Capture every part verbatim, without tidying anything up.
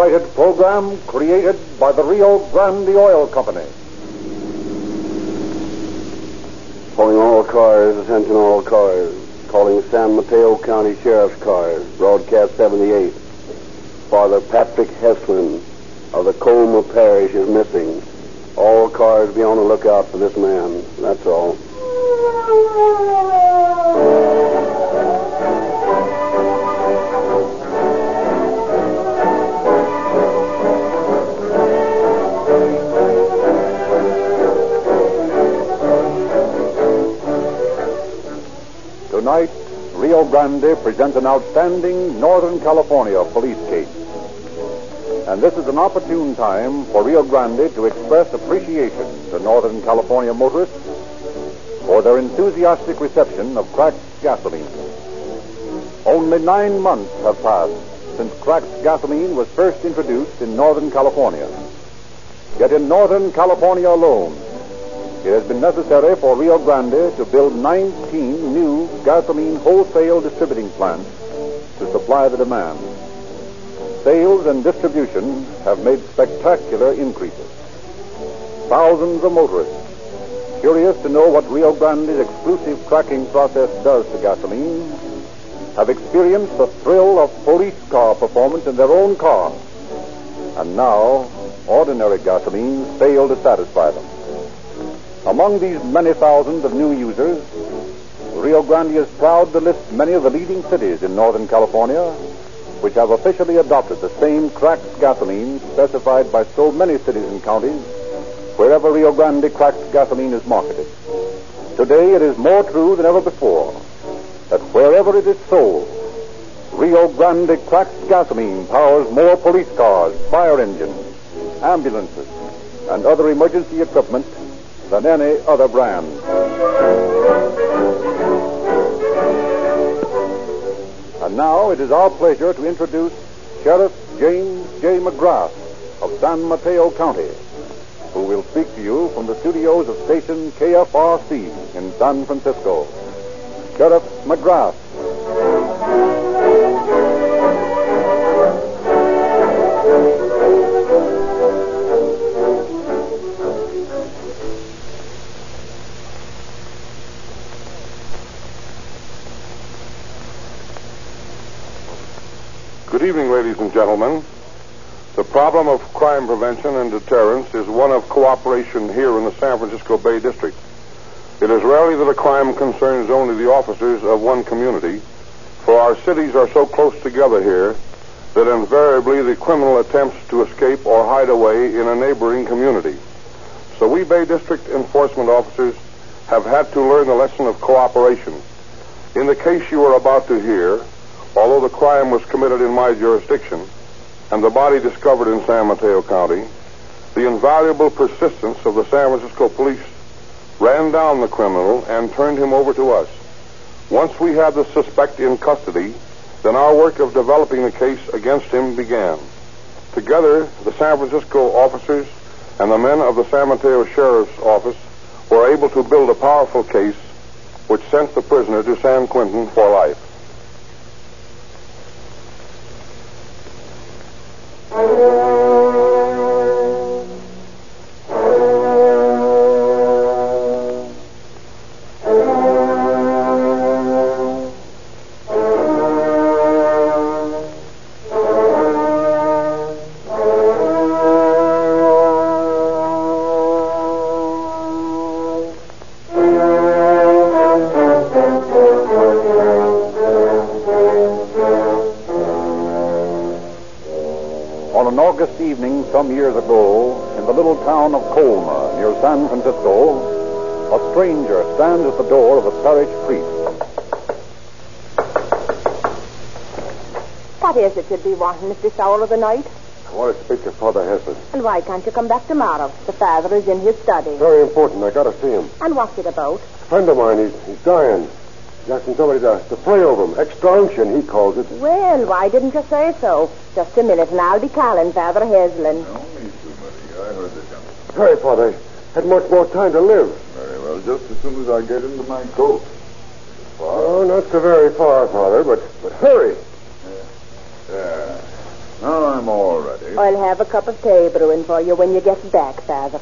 copyrighted program created by the Rio Grande Oil Company. Calling all cars, attention all cars. Calling San Mateo County Sheriff's cars, broadcast seventy-eight. Father Patrick Heslin of the Colma Parish is missing. All cars be on the lookout for this man. That's all. Tonight, Rio Grande presents an outstanding Northern California police case. And this is an opportune time for Rio Grande to express appreciation to Northern California motorists for their enthusiastic reception of cracked gasoline. Only nine months have passed since cracked gasoline was first introduced in Northern California. Yet in Northern California alone, it has been necessary for Rio Grande to build nineteen new gasoline wholesale distributing plants to supply the demand. Sales and distribution have made spectacular increases. Thousands of motorists, curious to know what Rio Grande's exclusive cracking process does to gasoline, have experienced the thrill of police car performance in their own cars. And now, ordinary gasoline fail to satisfy them. Among these many thousands of new users, Rio Grande is proud to list many of the leading cities in Northern California, which have officially adopted the same cracked gasoline specified by so many cities and counties wherever Rio Grande cracked gasoline is marketed. Today, it is more true than ever before that wherever it is sold, Rio Grande cracked gasoline powers more police cars, fire engines, ambulances, and other emergency equipment than any other brand. And now it is our pleasure to introduce Sheriff James J. McGrath of San Mateo County, who will speak to you from the studios of station K F R C in San Francisco. Sheriff McGrath. Good evening, ladies and gentlemen. The problem of crime prevention and deterrence is one of cooperation here in the San Francisco Bay District. It is rarely that a crime concerns only the officers of one community, for our cities are so close together here that invariably the criminal attempts to escape or hide away in a neighboring community. So we Bay District enforcement officers have had to learn the lesson of cooperation. In the case you are about to hear, although the crime was committed in my jurisdiction and the body discovered in San Mateo County, the invaluable persistence of the San Francisco police ran down the criminal and turned him over to us. Once we had the suspect in custody, then our work of developing the case against him began. Together, the San Francisco officers and the men of the San Mateo Sheriff's Office were able to build a powerful case which sent the prisoner to San Quentin for life. August evening some years ago, in the little town of Colma, near San Francisco, a stranger stands at the door of a parish priest. What is it you'd be wanting at this hour of the night? I want to speak to Father Heslin. And why can't you come back tomorrow? The father is in his study. Very important. I got to see him. And what's it about? A friend of mine, he's, he's dying. He's asking somebody to, to pray over him. Extra unction, he calls it. Well, why didn't you say so? Just a minute, and I'll be calling Father Heslin. No, me too, Marie. I heard the jump. Hurry, Father. Had much more time to live. Very well, just as soon as I get into my coat. Oh, not so very far, Father, but, but hurry. Yeah. Now I'm all ready. I'll have a cup of tea brewing for you when you get back, Father.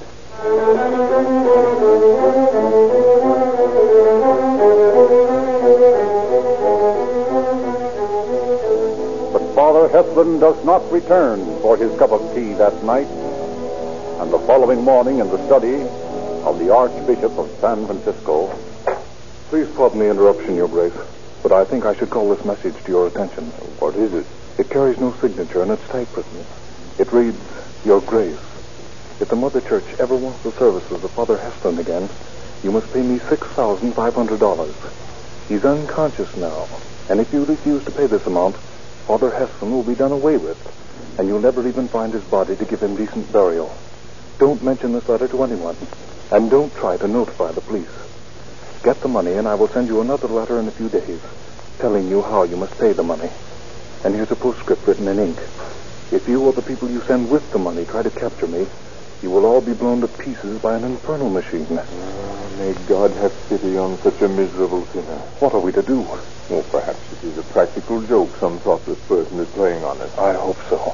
But Father Heslin does not return for his cup of tea that night, and the following morning in the study of the Archbishop of San Francisco. Please pardon the interruption, Your Grace, but I think I should call this message to your attention. What is it? It carries no signature, and it's typewritten. It reads, Your Grace, if the Mother Church ever wants the services of Father Heslin again, you must pay me six thousand five hundred dollars. He's unconscious now, and if you refuse to pay this amount, Father Heslin will be done away with, and you'll never even find his body to give him decent burial. Don't mention this letter to anyone, and don't try to notify the police. Get the money, and I will send you another letter in a few days, telling you how you must pay the money. And here's a postscript written in ink. If you or the people you send with the money try to capture me, you will all be blown to pieces by an infernal machine. Oh, may God have pity on such a miserable sinner. What are we to do? Well, perhaps it is a practical joke some thoughtless person is playing on us. I hope so.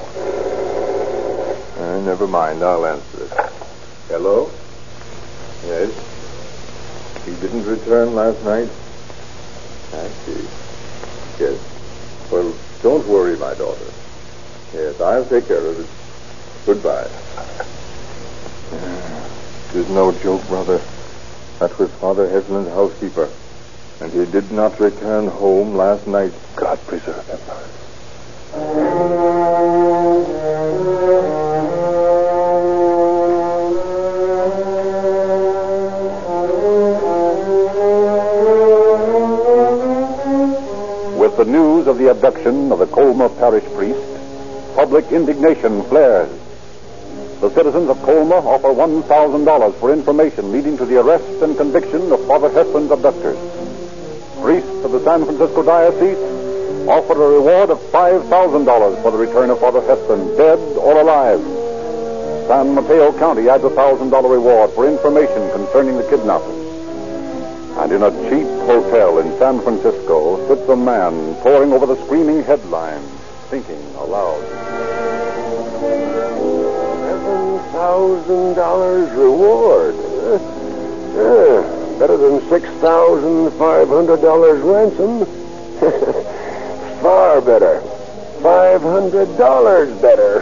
Uh, never mind, I'll answer it. Hello? Yes? He didn't return last night? I see. Yes. Well, don't worry, my daughter. Yes, I'll take care of it. Goodbye. It is no joke, brother. That was Father Heslin's housekeeper. And he did not return home last night. God preserve him. With the news of the abduction of the Colma parish priest, public indignation flares. The citizens of Colma offer one thousand dollars for information leading to the arrest and conviction of Father Heslin's abductors. Priests of the San Francisco Diocese offer a reward of five thousand dollars for the return of Father Heslin, dead or alive. San Mateo County adds a one thousand dollars reward for information concerning the kidnappers. And in a cheap hotel in San Francisco sits a man poring over the screaming headlines, thinking aloud. Seven thousand dollars reward. Huh? Yeah, better than six thousand five hundred dollars ransom. Far better. Five hundred dollars better.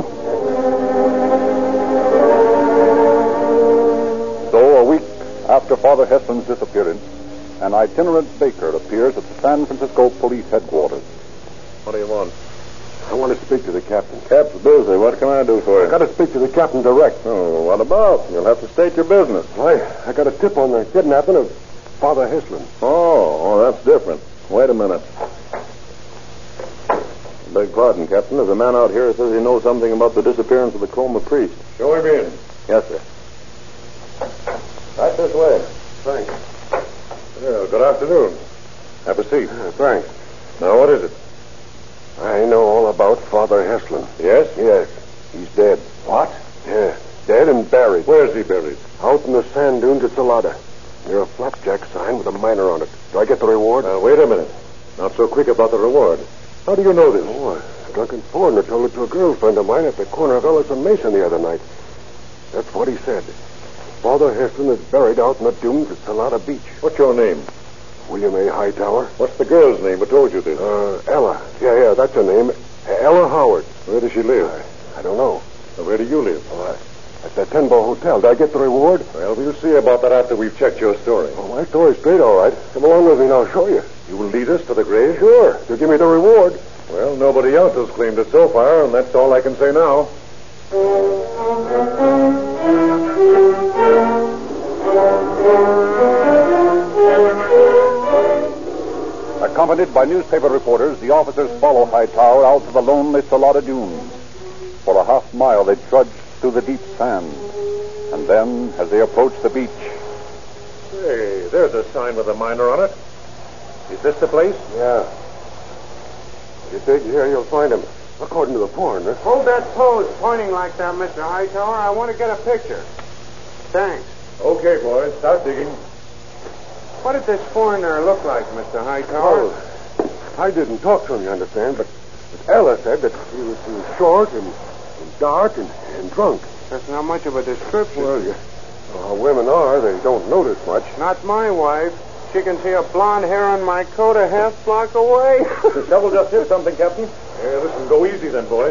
So, a week after Father Heslin's disappearance, an itinerant baker appears at the San Francisco Police Headquarters. What do you want? I want to speak to the captain. Cap's busy. What can I do for you? I got to speak to the captain direct. Oh, what about? You'll have to state your business. I, I got a tip on the kidnapping of Father Heslin. Oh, oh, that's different. Wait a minute. Beg pardon, Captain. There's a man out here who says he knows something about the disappearance of the Colma priest. Show him in. Yes, sir. Right this way. Thanks. Well, good afternoon. Have a seat. Uh, thanks. Now, what is it? I know all about Father Heslin. Yes? Yes. He's dead. What? Yeah. Dead and buried. Where's he buried? Out in the sand dunes at Salada. Near a flapjack sign with a miner on it. Do I get the reward? Now, wait a minute. Not so quick about the reward. How do you know this? Oh, a drunken foreigner told it to a girlfriend of mine at the corner of Ellis and Mason the other night. That's what he said. Father Heslin is buried out in the dunes at Salada Beach. What's your name? William A. Hightower. What's the girl's name who told you this? Uh, Ella. Yeah, yeah, that's her name. Ella Howard. Where does she live? I, I don't know. Now, where do you live? Oh, I, at the Tenbo Hotel. Did I get the reward? Well, we'll see about that after we've checked your story. Oh, my story's straight, all right. Come along with me and I'll show you. You will lead us to the grave? Sure. You give me the reward. Well, nobody else has claimed it so far, and that's all I can say now. Accompanied by newspaper reporters, the officers follow Hightower out to the lonely Salada dunes. For a half mile, they trudge through the deep sand. And then, as they approach the beach... Hey, there's a sign with a miner on it. Is this the place? Yeah. If you dig here, you'll find him. According to the foreigner. Hold that pose pointing like that, Mister Hightower. I want to get a picture. Thanks. Okay, boys, start digging. What did this foreigner look like, Mister Hightower? Oh, I didn't talk to him, you understand, but But Ella said that he was, he was short and, and dark and, and drunk. That's not much of a description. Well, you know how women are. They don't notice much. Not my wife. She can see a blonde hair on my coat a half block away. The shovel just hit something, Captain. Yeah, listen, go easy then, boy.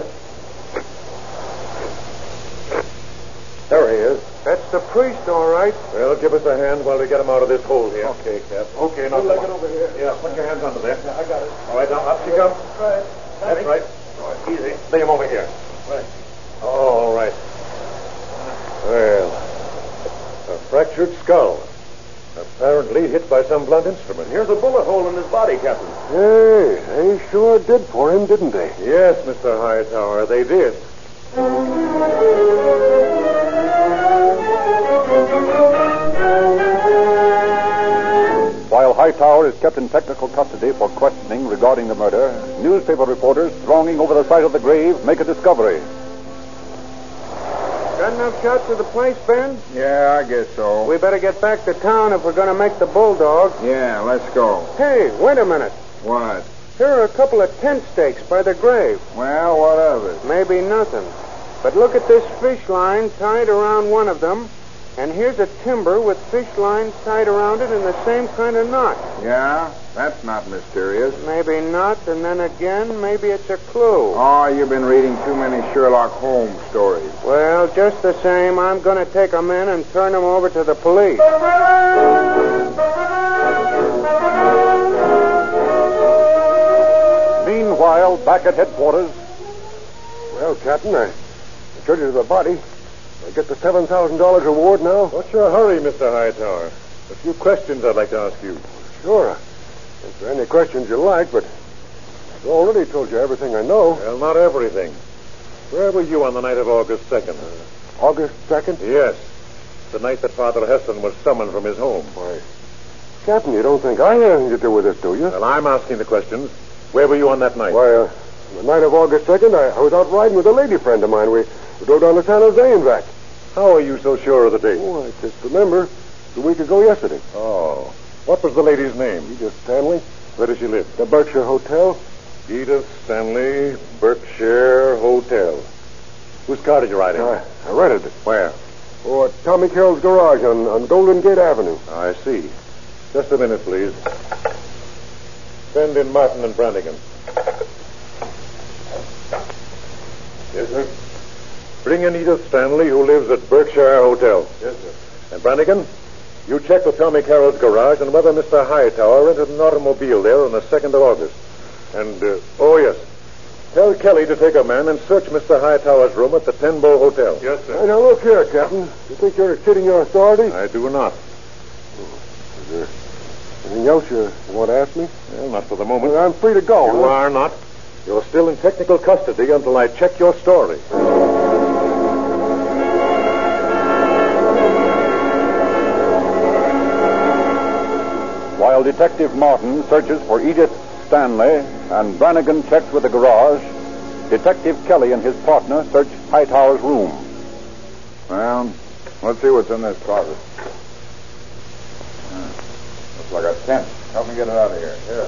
There he is. That's the priest, all right. Well, give us a hand while we get him out of this hole here. Okay, Cap. Okay, now Leg come it on. over here. Yeah, put your hands under there. Yeah, I got it. All right, now up you come. Right. That's right. All right, easy. Lay him over here. Right. All right. Well, a fractured skull. Apparently hit by some blunt instrument. Here's a bullet hole in his body, Captain. Hey, they sure did for him, didn't they? Yes, Mister Hightower, they did. While Hightower is kept in technical custody for questioning regarding the murder, newspaper reporters thronging over the site of the grave make a discovery. Got enough shots of the place, Ben? Yeah, I guess so. We better get back to town if we're going to make the bulldog. Yeah, let's go. Hey, wait a minute. What? Here are a couple of tent stakes by the grave. Well, what of it? Maybe nothing. But look at this fish line tied around one of them. And here's a timber with fish lines tied around it in the same kind of knot. Yeah? That's not mysterious. Maybe not, and then again, maybe it's a clue. Oh, you've been reading too many Sherlock Holmes stories. Well, just the same, I'm going to take them in and turn them over to the police. Meanwhile, back at headquarters, Well, Captain, I, I showed you the body. I get the seven thousand dollars reward now? What's your hurry, Mister Hightower? A few questions I'd like to ask you. Sure. Answer any questions you like, but I've already told you everything I know. Well, not everything. Where were you on the night of August second? August second? Yes. The night that Father Heston was summoned from his home. Why, Captain, you don't think I had anything to do with this, do you? Well, I'm asking the questions. Where were you on that night? Why, uh, on the night of August second, I, I was out riding with a lady friend of mine. We, we drove down to San Jose and back. How are you so sure of the date? Oh, I just remember. A week ago yesterday. Oh. What was the lady's name? Edith Stanley. Where does she live? The Berkshire Hotel. Edith Stanley, Berkshire Hotel. Whose car did you ride in? I, I rented it. Where? Oh, at Tommy Carroll's garage on, on Golden Gate Avenue. I see. Just a minute, please. Send in Martin and Brannigan. Yes, sir. Bring in Edith Stanley, who lives at Berkshire Hotel. Yes, sir. And Brannigan, you check with Tommy Carroll's garage on whether Mister Hightower rented an automobile there on the second of August. And, uh, oh, yes. Tell Kelly to take a man and search Mister Hightower's room at the Ten Bow Hotel. Yes, Hey, sir. now, look here, Captain. You think you're exceeding your authority? I do not. Is there anything else you want to ask me? Well, not for the moment. Well, I'm free to go. You huh? are not. You're still in technical custody until I check your story. while Detective Martin searches for Edith Stanley and Brannigan checks with the garage, Detective Kelly and his partner search Hightower's room. Well, let's see what's in this closet. Uh, looks like a tent. Help me get it out of here. Here.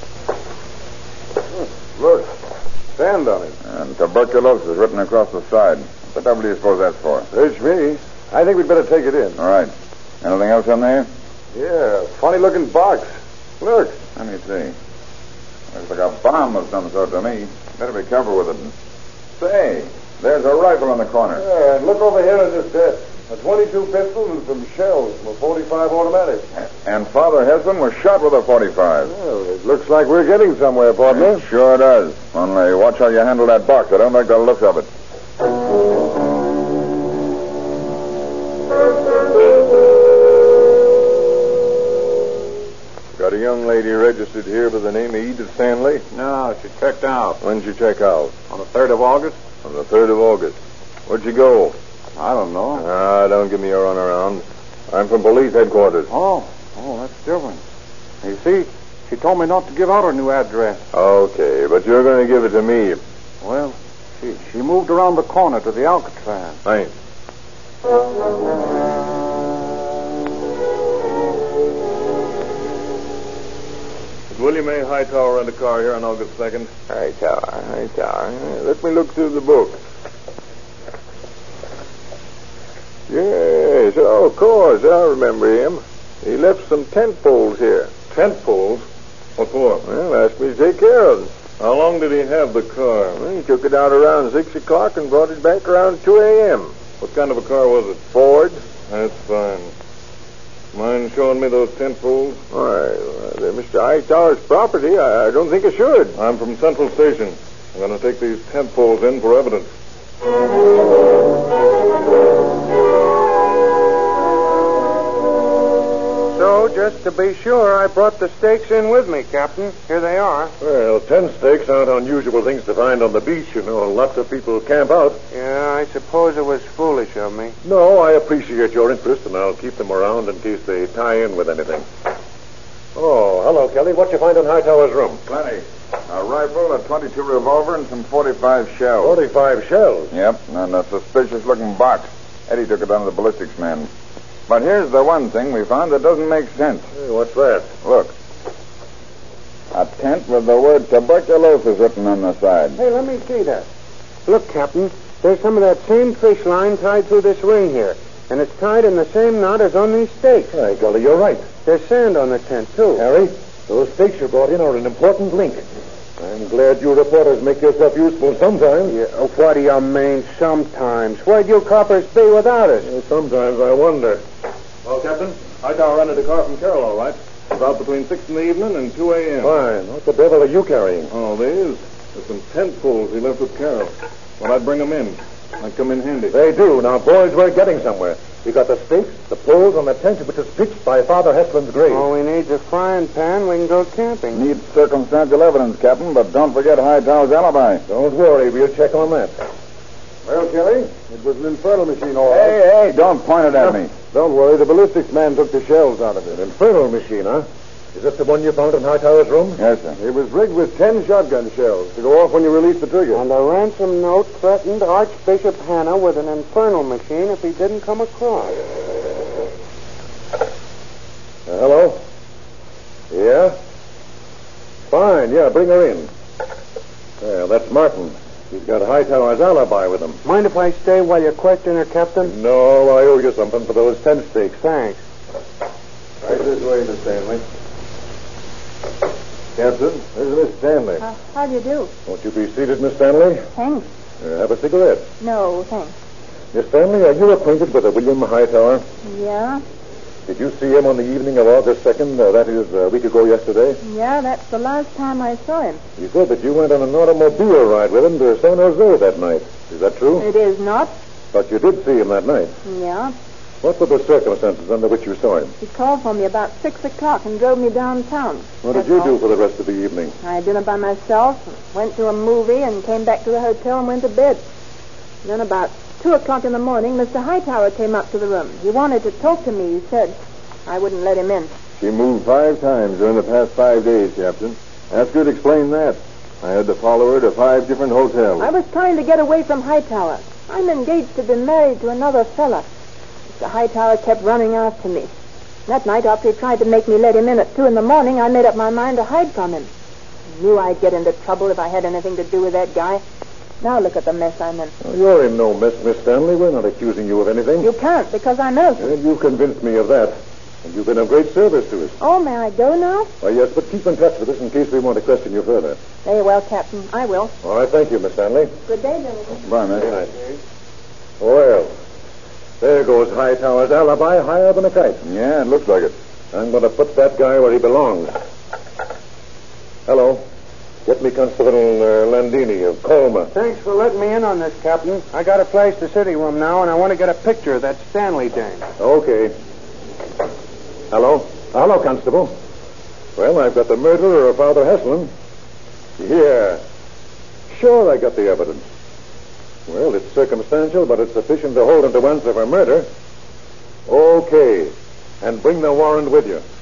Look, sand on it. And tuberculosis written across the side. What the devil do you suppose that's for? It's me. I think we'd better take it in. All right. Anything else in there? Yeah, funny-looking box. Look. Let me see. Looks like a bomb of some sort to me. Better be careful with it. Say, there's a rifle in the corner. Yeah, and look over here at this desk. A twenty-two pistol and some shells from a forty-five automatic. And Father Heston was shot with a forty-five. Well, it looks like we're getting somewhere, partner. It sure does. Only watch how you handle that box. I don't like the looks of it. Got a young lady registered here by the name of Edith Stanley. No, she checked out. When did she check out? On the third of August? On the third of August. Where'd she go? I don't know. Ah, don't give me a runaround. I'm from police headquarters. Oh, oh, that's different. You see, she told me not to give out her new address. Okay, but you're going to give it to me. Well, she she moved around the corner to the Alcatraz. Thanks. William A. Hightower rent a car here on August second? Hightower, Hightower. Let me look through the book. Yes, oh, of course. I remember him. He left some tent poles here. Tent poles? What for? Well, asked me to take care of them. How long did he have the car? Well, he took it out around six o'clock and brought it back around two a.m. What kind of a car was it? Ford. That's fine. Mind showing me those tent poles? Why, uh, they're Mister Hightower's property. I, I don't think I should. I'm from Central Station. I'm going to take these tent poles in for evidence. So, just to be sure, I brought the stakes in with me, Captain. Here they are. Well, tent stakes aren't unusual things to find on the beach, you know. Lots of people camp out. Yeah, I suppose it was foolish of me. No, I appreciate your interest, and I'll keep them around in case they tie in with anything. Oh, hello, Kelly. What you find in Hightower's room? Plenty. A rifle, a twenty-two revolver, and some forty-five shells. Forty-five shells? Yep, and a suspicious-looking box. Eddie took it on to the ballistics man. But here's the one thing we found that doesn't make sense. Hey, what's that? Look. A tent with the word tuberculosis written on the side. Hey, let me see that. Look, Captain, there's some of that same fish line tied through this ring here. And it's tied in the same knot as on these stakes. Hey, Gully, you're right. There's sand on the tent, too. Harry, those stakes you brought in are an important link. I'm glad you reporters make yourself useful sometimes. Yeah, oh, what do you mean, sometimes? Where'd you coppers be without us? Well, sometimes I wonder. Well, Captain, Hightower rented a car from Carroll, all right. About between six in the evening and two a.m. Fine. What the devil are you carrying? Oh, these? There's some tent poles he left with Carroll. Well, I'd bring them in. I'd come in handy. They do. Now, boys, we're getting somewhere. We got the stakes, the poles, and the tent which is pitched by Father Heslin's grave. All we need's a frying pan. We can go camping. Need circumstantial evidence, Captain, but don't forget Hightower's alibi. Don't worry. We'll check on that. Well, Kelly, it was an infernal machine, all right. Hey, hey, don't point it at me. Don't worry. The ballistics man took the shells out of it. Infernal machine, huh? Is this the one you found in Hightower's room? Yes, sir. It was rigged with ten shotgun shells to go off when you release the trigger. And a ransom note threatened Archbishop Hanna with an infernal machine if he didn't come across. Uh, hello? Yeah? Fine, yeah, bring her in. Well, that's Martin. He's got Hightower's alibi with him. Mind if I stay while you question her, Captain? No, I owe you something for those tent stakes. Thanks. Right this way, Miss Stanley. Captain, this is Miss Stanley. Uh, how do you do? Won't you be seated, Miss Stanley? Thanks. Uh, have a cigarette. No, thanks. Miss Stanley, are you acquainted with a William Hightower? Yeah? Did you see him on the evening of August second? Uh, that is, a week ago yesterday? Yeah, that's the last time I saw him. He said that you went on an automobile ride with him to San Jose that night. Is that true? It is not. But you did see him that night. Yeah. What were the circumstances under which you saw him? He called for me about six o'clock and drove me downtown. What That's did you all. do for the rest of the evening? I had dinner by myself, went to a movie, and came back to the hotel and went to bed. Then about two o'clock in the morning, Mister Hightower came up to the room. He wanted to talk to me, he said. I wouldn't let him in. She moved five times during the past five days, Captain. Ask her to explain that. I had to follow her to five different hotels. I was trying to get away from Hightower. I'm engaged to be married to another fella. Mister Hightower kept running after me. That night, after he tried to make me let him in at two in the morning, I made up my mind to hide from him. I knew I'd get into trouble if I had anything to do with that guy. Now look at the mess I'm in. Well, you're in no mess, Miss Stanley. We're not accusing you of anything. You can't, because I'm innocent. And you've convinced me of that. And you've been of great service to us. Oh, may I go now? Why, yes, but keep in touch with us in case we want to question you further. Very well, Captain. I will. All right, thank you, Miss Stanley. Good day, gentlemen. Bye, miss. Good night. Well, there goes Hightower's alibi higher than a kite. Yeah, it looks like it. I'm going to put that guy where he belongs. Hello. Get me Constable uh, Landini of Colma. Thanks for letting me in on this, Captain. I got to place the city room now, and I want to get a picture of that Stanley dame. Okay. Hello? Hello, Constable. Well, I've got the murderer of Father Heslin. Yeah. Sure, I got the evidence. Well, it's circumstantial, but it's sufficient to hold him to answer for murder. Okay. And bring the warrant with you.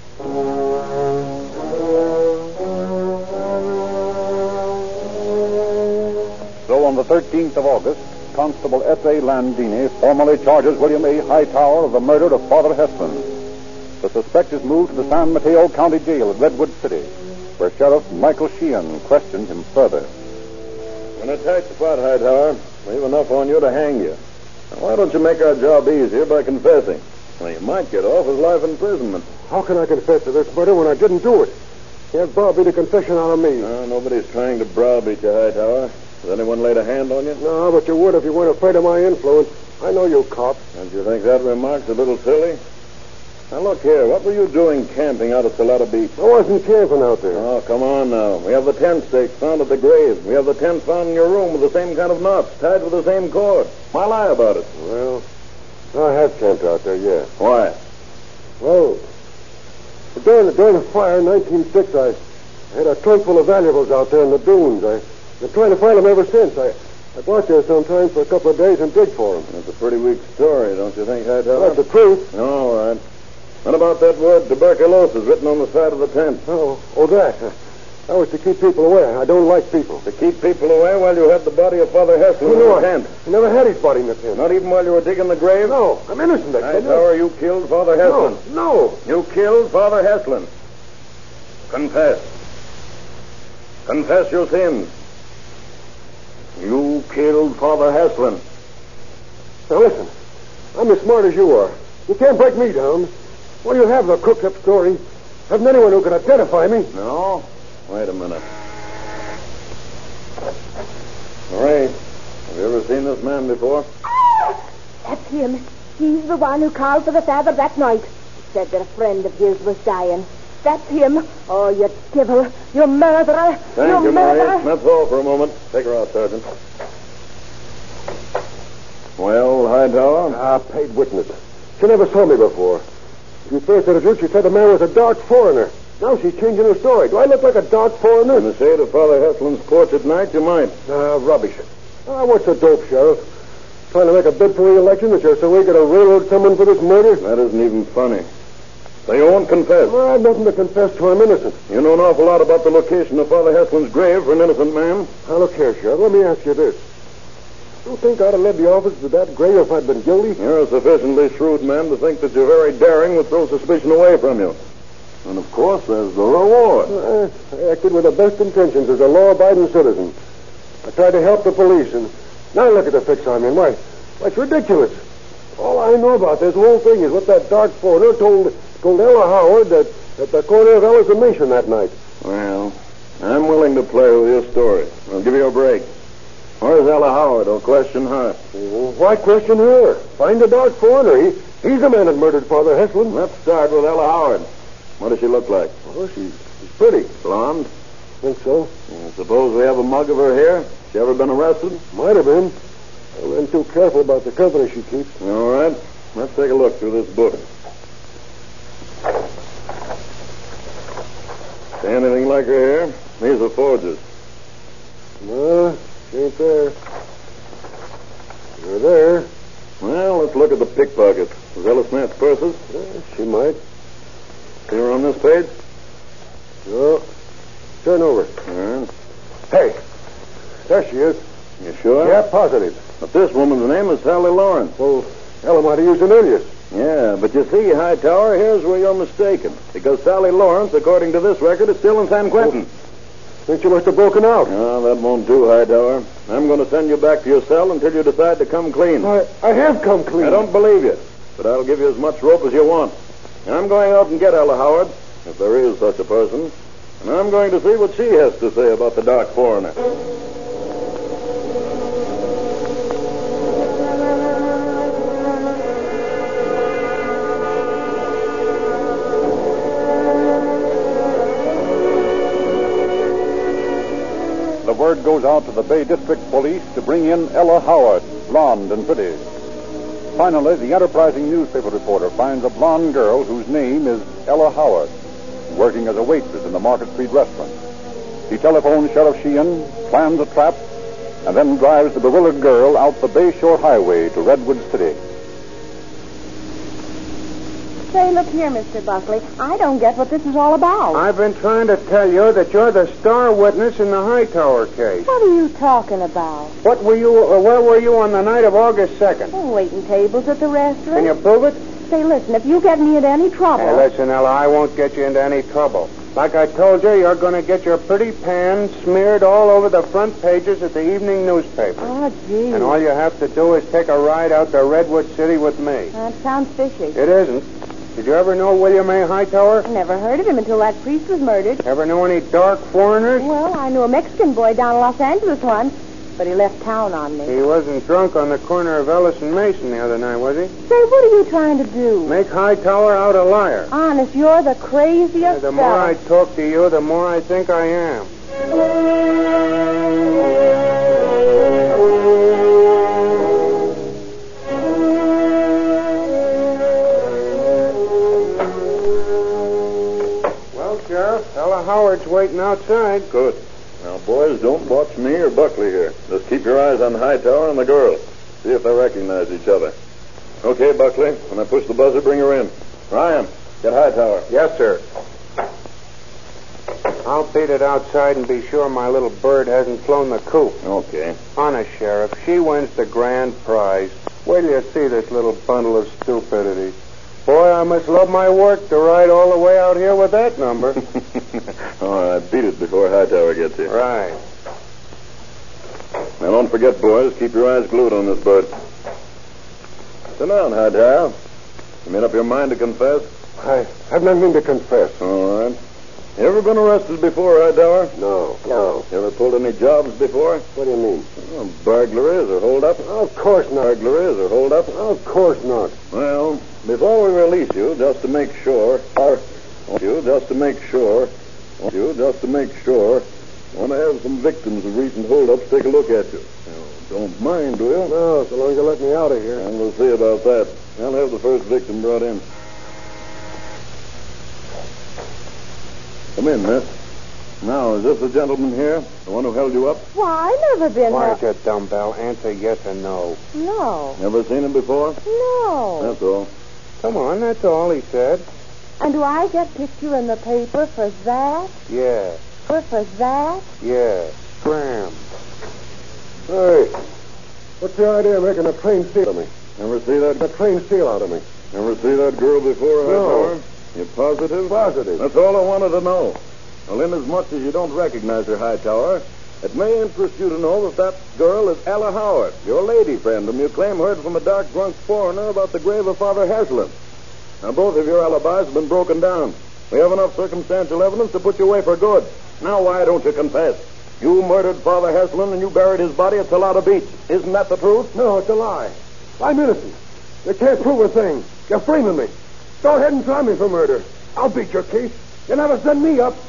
So on the thirteenth of August, Constable S A. Landini formally charges William A. Hightower of the murder of Father Heslin. The suspect is moved to the San Mateo County Jail at Redwood City. where Sheriff Michael Sheehan questioned him further. In a tight spot, Hightower, we've enough on you to hang you. Now, why don't you make our job easier by confessing? Well, you might get off with life imprisonment. How can I confess to this murder when I didn't do it? You have browbeat a confession out of me. No, nobody's trying to browbeat you, Hightower. Has anyone laid a hand on you? No, but you would if you weren't afraid of my influence. I know you, cop. Don't you think that remark's a little silly? Now, look here. What were you doing camping out at Salado Beach? I wasn't camping out there. Oh, come on now. We have the tent stakes found at the grave. We have the tent found in your room with the same kind of knots, tied with the same cord. Why lie about it? Well, I have camped out there, yeah. Why? Well, during the, during the fire in nineteen oh six, I had a trunk full of valuables out there in the dunes. I've been trying to find them ever since. I, I go out there sometimes for a couple of days and dig for them. That's a pretty weak story, don't you think, Hightower? That's the truth. All right. What about that word tuberculosis written on the side of the tent? Oh, oh, that. That was to keep people away. I don't like people. To keep people away while you had the body of Father Heslin in the tent? I never had his body in the tent. Not even while you were digging the grave? No, I'm innocent. I Hightower, you killed Father Heslin. No, no. You killed Father Heslin. Confess. Confess your sins. You killed Father Heslin. Now listen, I'm as smart as you are. You can't break me down. Well, you have the cooked-up story. Haven't anyone who can identify me. No? Wait a minute. Ray, have you ever seen this man before? That's him. He's the one who called for the father that night. He said that a friend of his was dying. That's him. Oh, you devil. You murderer. Thank you, you, murderer. Marie. That's all for a moment. Take her out, Sergeant. Well, Hightower? Ah, paid witness. She never saw me before. She first said the truth. She said the man was a dark foreigner. Now she's changing her story. Do I look like a dark foreigner? In the shade of Father Heslin's porch at night, you might. Ah, rubbish. Ah, what's the dope, Sheriff? Trying to make a bid for re-election that you're so eager to railroad someone for this murder? That isn't even funny. So you won't confess? Well, I have nothing to confess to. I'm innocent. You know an awful lot about the location of Father Heslin's grave for an innocent man. Now, look here, Sheriff. Let me ask you this. You think I'd have led the office to that grave if I'd been guilty? You're a sufficiently shrewd man to think that you're very daring would throw suspicion away from you. And, of course, there's the reward. Uh, I acted with the best intentions as a law-abiding citizen. I tried to help the police, and now look at the fix I'm in. Why, why, it's ridiculous. All I know about this whole thing is what that dark foreigner told, told Ella Howard that, at the corner of Ellison Mission that night. Well, I'm willing to play with your story. I'll give you a break. Where's Ella Howard? I'll question her. Well, why question her? Find the dark foreigner. He, he's the man that murdered Father Heslin. Let's start with Ella Howard. What does she look like? Oh, she's, she's pretty. Blonde? Think so. I suppose we have a mug of her here. She ever been arrested? Might have been. I've been too careful about the company she keeps. All right. Let's take a look through this book. See anything like her here? These are forges. No, she ain't there. You're there. Well, let's look at the pickpocket. Does Ella snatch purses? Yeah, she might. See her on this page? No. Turn over. All right. Hey, there she is. You sure? Yeah, positive. But this woman's name is Sally Lawrence. Well, Ella might have used an alias. Yeah, but you see, Hightower, here's where you're mistaken. Because Sally Lawrence, according to this record, is still in San Quentin. Oh. Think you must have broken out. No, that won't do, Hightower. I'm going to send you back to your cell until you decide to come clean. I, I have come clean. I don't believe you, but I'll give you as much rope as you want. I'm going out and get Ella Howard, if there is such a person, and I'm going to see what she has to say about the dark foreigner. The word goes out to the Bay District Police to bring in Ella Howard, blonde and pretty. Finally, the enterprising newspaper reporter finds a blonde girl whose name is Ella Howard, working as a waitress in the Market Street restaurant. He telephones Sheriff Sheehan, plans a trap, and then drives the bewildered girl out the Bayshore Highway to Redwood City. Say, look here, Mister Buckley. I don't get what this is all about. I've been trying to tell you that you're the star witness in the Hightower case. What are you talking about? What were you, or where were you on the night of August second? Oh, waiting tables at the restaurant. Can you prove it? Say, listen, if you get me into any trouble... Hey, listen, Ella, I won't get you into any trouble. Like I told you, you're going to get your pretty pan smeared all over the front pages of the evening newspaper. Oh, gee. And all you have to do is take a ride out to Redwood City with me. That sounds fishy. It isn't. Did you ever know William A. Hightower? I never heard of him until that priest was murdered. Ever know any dark foreigners? Well, I knew a Mexican boy down in Los Angeles once, but he left town on me. He wasn't drunk on the corner of Ellis and Mason the other night, was he? Say, what are you trying to do? Make Hightower out a liar. Honest, you're the craziest Yeah, the more fella. I talk to you, the more I think I am. Well, Sheriff, Ella Howard's waiting outside. Good. Now, boys, don't watch me or Buckley here. Just keep your eyes on Hightower and the girl. See if they recognize each other. Okay, Buckley. When I push the buzzer, bring her in. Ryan, get Hightower. Yes, sir. I'll beat it outside and be sure my little bird hasn't flown the coop. Okay. Honest, Sheriff, she wins the grand prize. Wait till you see this little bundle of stupidity. Boy, I must love my work to ride all the way out here with that number. All right, beat it before Hightower gets here. Right. Now, don't forget, boys, keep your eyes glued on this bird. Sit down, Hightower. You made up your mind to confess? I have nothing to confess. All right. You ever been arrested before, Hightower? No, no. You ever pulled any jobs before? What do you mean? Oh, burglaries or hold up? Of course not. Burglaries or hold up? Of course not. Well, before we release you, just to make sure, or you just to make sure, you just to make sure, I want to have some victims of recent holdups take a look at you. You don't mind, do you? No, so long as you let me out of here. And we'll see about that. I'll have the first victim brought in. Come in, miss. Now, is this the gentleman here? The one who held you up? Why, I never been Quiet there. your dumbbell. Answer yes or no. No. Never seen him before? No. That's all. Come on, that's all he said. And do I get picture in the paper for that? Yeah, For, for that? yeah. Scram. Hey, what's the idea of making a train steal of me? Never see that? A train steal out of me? Never see that girl before, No. Hightower? You positive? Positive. That's all I wanted to know. Well, inasmuch as you don't recognize her, Hightower, it may interest you to know that that girl is Ella Howard, your lady friend, whom you claim heard from a dark, drunk foreigner about the grave of Father Heslin. Now, both of your alibis have been broken down. We have enough circumstantial evidence to put you away for good. Now, why don't you confess? You murdered Father Heslin and you buried his body at Salado Beach. Isn't that the truth? No, it's a lie. I'm innocent. You can't prove a thing. You're framing me. Go ahead and try me for murder. I'll beat your case. You'll never send me up.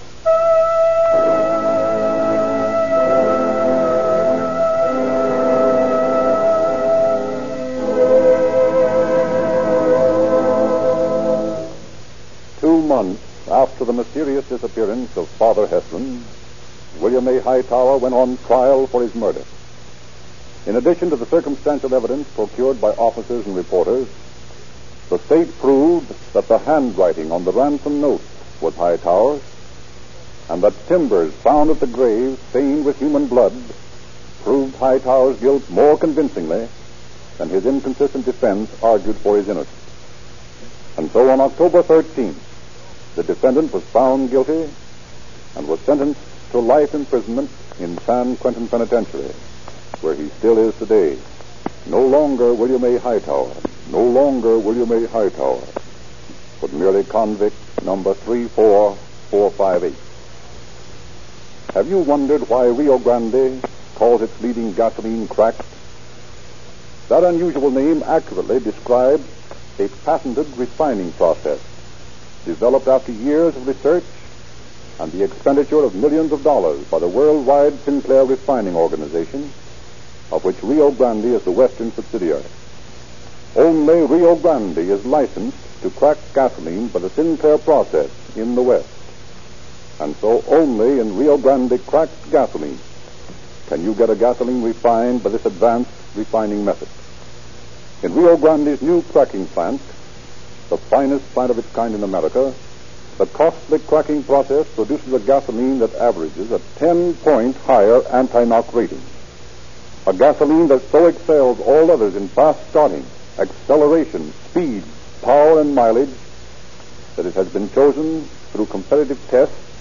Two months after the mysterious disappearance of Father Heslin, William A. Hightower went on trial for his murder. In addition to the circumstantial evidence procured by officers and reporters, the state proved that the handwriting on the ransom note was Hightower's, and that timbers found at the grave stained with human blood proved Hightower's guilt more convincingly than his inconsistent defense argued for his innocence. And so on October thirteenth, the defendant was found guilty and was sentenced to life imprisonment in San Quentin Penitentiary, where he still is today. No longer William A. Hightower, no longer William A. Hightower, but merely convict number three four four five eight. Have you wondered why Rio Grande calls its leading gasoline cracked? That unusual name accurately describes a patented refining process developed after years of research and the expenditure of millions of dollars by the worldwide Sinclair Refining Organization, of which Rio Grande is the western subsidiary. Only Rio Grande is licensed to crack gasoline by the Sinclair process in the West. And so only in Rio Grande cracked gasoline can you get a gasoline refined by this advanced refining method. In Rio Grande's new cracking plant, the finest plant of its kind in America, the costly cracking process produces a gasoline that averages a ten-point higher anti-knock rating. A gasoline that so excels all others in fast starting, acceleration, speed, power, and mileage that it has been chosen through competitive tests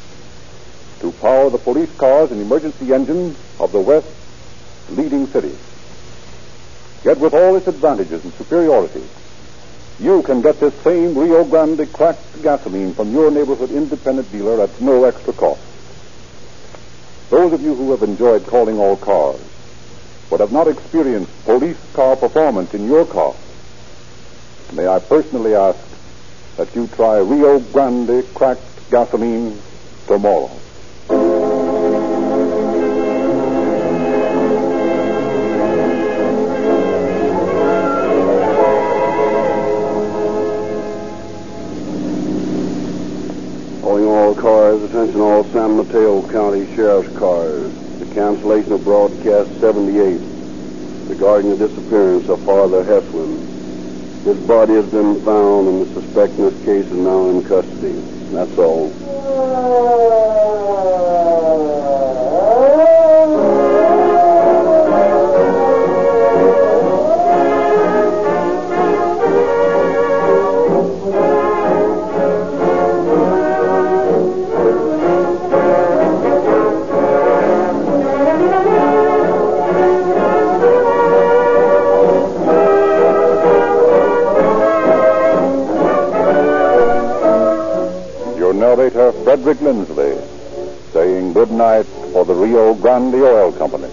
to power the police cars and emergency engines of the West's leading cities. Yet with all its advantages and superiority, you can get this same Rio Grande cracked gasoline from your neighborhood independent dealer at no extra cost. Those of you who have enjoyed calling all cars, but have not experienced police car performance in your car, may I personally ask that you try Rio Grande cracked gasoline tomorrow. Calling all cars, attention all San Mateo County Sheriff's cars. The cancellation of broadcast seventy-eight regarding the disappearance of Father Heslin. His body has been found, and the suspect in this case is now in custody. That's all. Narrator Frederick Lindsley, saying good night for the Rio Grande Oil Company.